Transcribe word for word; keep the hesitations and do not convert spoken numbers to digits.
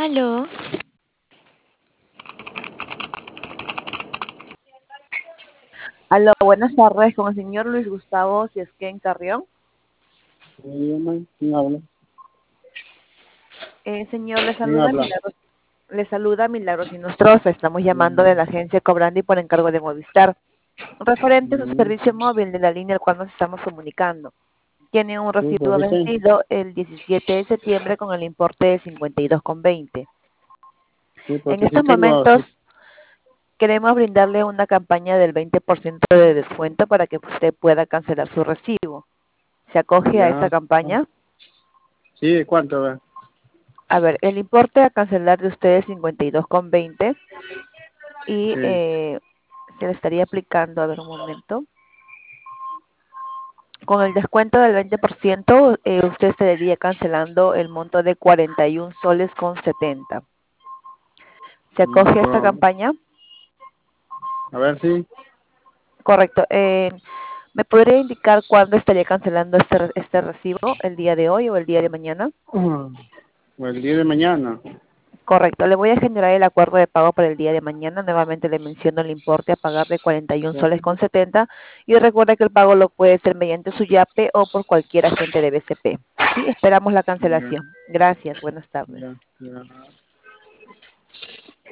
Aló, Aló, buenas tardes con el señor Luis Gustavo Ciesquén Carrión. Dígame, ¿quién habla? Eh, señor, le ¿Quién saluda habla? Milagros, le saluda Milagros Inostroza. Estamos llamando de la agencia Cobrandi por encargo de Movistar. Referente a su Mm, servicio móvil de la línea al cual nos estamos comunicando. Tiene un Sí, recibo ahorita. vencido el diecisiete de septiembre con el importe de cincuenta y dos con veinte. Sí, En porque sí estos tengo. Sí, momentos queremos brindarle una campaña del veinte por ciento de descuento para que usted pueda cancelar su recibo. ¿Se acoge a esta ya. campaña? Sí, ¿cuánto? Ve? A ver, el importe a cancelar de ustedes es cincuenta y dos con veinte y Sí. eh, se le estaría aplicando, a ver un momento, con el descuento del veinte por ciento, eh, usted estaría cancelando el monto de cuarenta y un soles con setenta. ¿Se Mm, acoge a esta pero, campaña? a ver si. Correcto. Eh, ¿me podría indicar cuándo estaría cancelando este, re- este recibo? ¿El día de hoy o el día de mañana? O el día de mañana. Correcto, le voy a generar el acuerdo de pago para el día de mañana. Nuevamente le menciono el importe a pagar de cuarenta y un Ya, soles con setenta y recuerda que el pago lo puede hacer mediante su YAPE o por cualquier agente de B C P. Sí, esperamos la ya, cancelación. Gracias, buenas tardes. ya, ya.